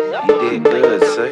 You did good, say.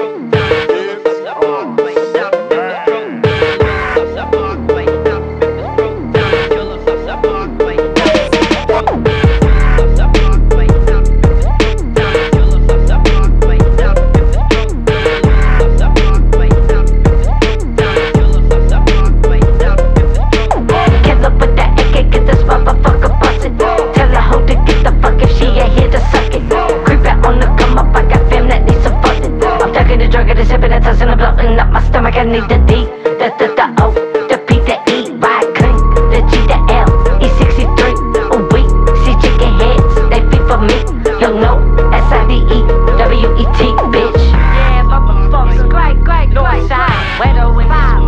I need the D, the O, the P, the E, Y, clean, the G, the L, E63, ooh wee, see chicken heads, they feed for me, you know, SIDE, WET, bitch. Yeah, motherfuckers, great, Northside, where do we find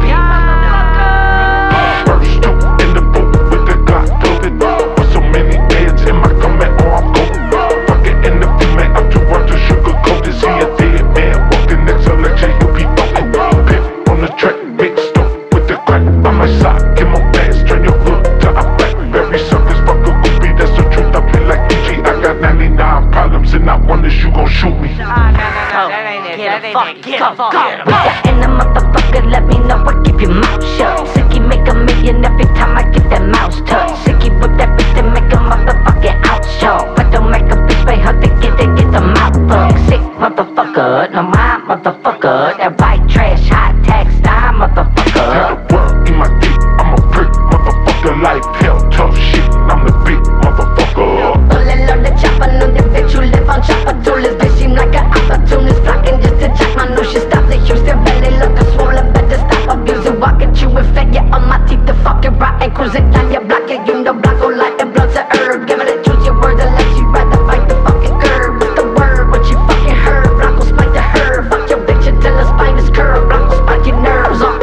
First two in the boat with the Glock loaded, with so many heads in my comment or I'm gold. Fuck it in the female, I'm too hard to sugarcoat it. See a dead man walking next election, he'll be voting. On the track, mixed up with the crack by my side. Get my pants, turn your hood to a blackberry suckers. Fuck a groupie, that's the truth. I play like EG. I got 99 problems and not one is you gon' shoot me. No, that ain't it. Get the fuck. Yeah, and the motherfucker, let me know I keep your mouth shut. Sicky make a million every time I get that mouse touch. Sicky whip that bitch to make a motherfucking outshow. But don't make a bitch pay her to get the mouth fucked. Sick motherfucker, no my motherfucker. That white trash, hot tax, die motherfucker. Tell the world, eat my dick, I'm a prick, motherfucker. Life hell, tough shit, I'm the big motherfucker. Pulling on the chopper, know the bitch who live on chopper. Toolers, bitch seem like an opportunist, flocking just to jack my nose. She stop the Houston belly, look a swollen, better stop abusing. Walking, chewing fat, yeah, on my teeth, the fucking rotten. Cruising down your block, yeah, you know, block, go like the blood's a herb. Give it a choose your words unless you rather fight the fucking curb. What's the word, what you fucking heard? Blanco spike the herb, fuck your bitch until her spine is curved. Blanco spike your nerves off.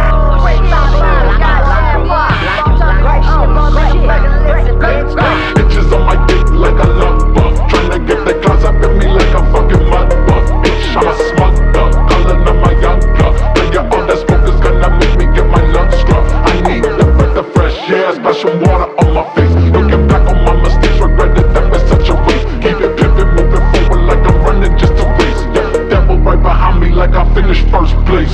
Bitches on my dick like a love bug, tryna get their claws up in me like a fucking mud bug. Bitch, I'm a smug dog, calling on my young blood. Player all that smoke is gonna make me get my lungs scrub. I need the breath of fresh air, splashing water on my face. Looking back on my mistakes, regretted them in such a waste. Keep it pimpin', moving forward like I'm running just a race. Yeah, devil right behind me like I finished first place.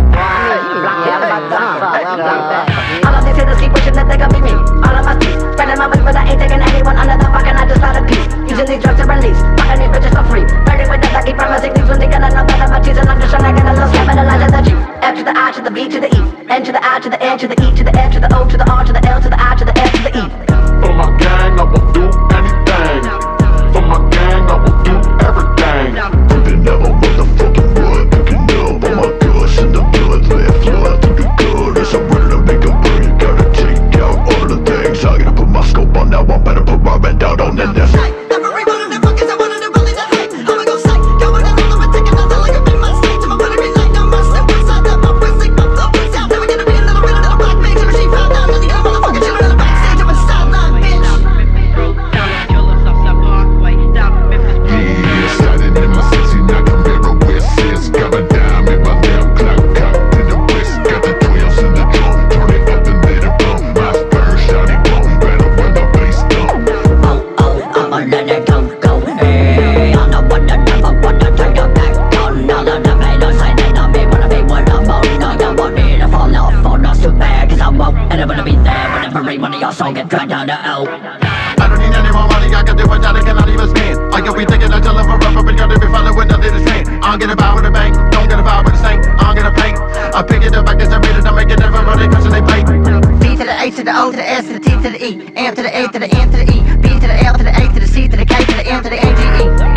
All of these hitters keep wishing that they could be me. All of my steez, spending my week, but I ain't taking anyone under the fucking. I just found a piece. Using these drugs to release, fucking these bitches for free. Burning with that, I keep promising things when they gonna know that I'm a tease. And I'm just trying to get a little scam and a line to the G. F to the I to the B to the E, N to the I to the N to the E to the F to the O to the R to the L to the I to the F to the E. For my gang, I will do anything. For my gang, I will do everything. Putting out a motherfucking blood, picking up all my guts and the blood left flying through the gutters. I'm ready to make a break, gotta take out all of the things. I gotta put my scope on now, I'm better put my man down on this. Get dragged down the L. I don't need any more money, I can do it, I cannot even spend. I can be thinking until I'm a rubber, but gotta be following nothing to trend. I'll get a bow with a bang, don't get a bow with a stain. I'll get a paint, I pick it up, I guess I made it, I make it never running, cause they play. B to the H to the O to the S to the T to the E, M to the A to the N to the E, B to the L to the A to the C to the K to the M to the A G E.